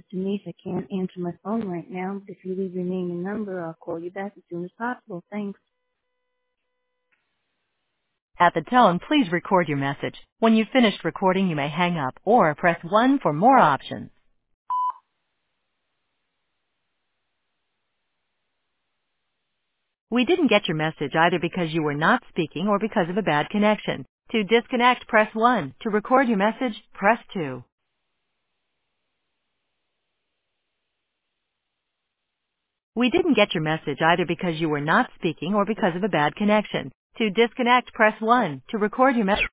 Denise. I can't answer my phone right now, but if you leave your name and number, I'll call you back as soon as possible. Thanks. At the tone, please record your message. When you've finished recording, you may hang up or press 1 for more options. We didn't get your message either because you were not speaking or because of a bad connection. To disconnect, press 1. To record your message, press 2. We didn't get your message either because you were not speaking or because of a bad connection. To disconnect, press 1. To record your message.